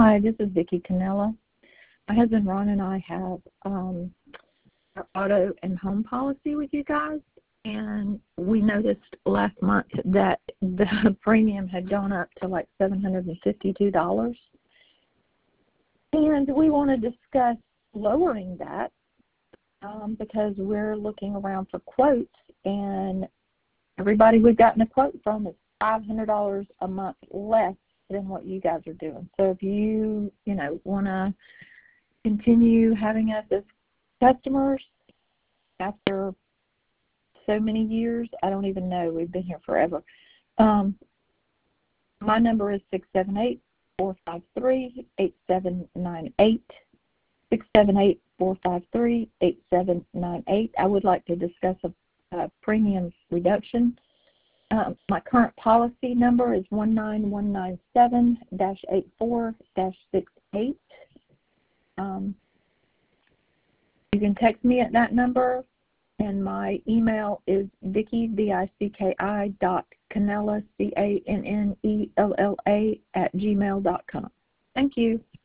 Hi, this is Vicki Canella. My husband Ron and I have our auto and home policy with you guys, and we noticed last month that the premium had gone up to like $752. And we want to discuss lowering that because we're looking around for quotes, and everybody we've gotten a quote from is $500 a month less than what you guys are doing. So if you want to continue having us as customers after so many years, I don't even know. We've been here forever. My number is 678-453-8798, 678-453-8798. I would like to discuss a premium reduction. My current policy number is 19197-84-68. You can text me at that number, and my email is Vicki, VICKI, .Cannella, CANNELLA, @gmail.com. Thank you.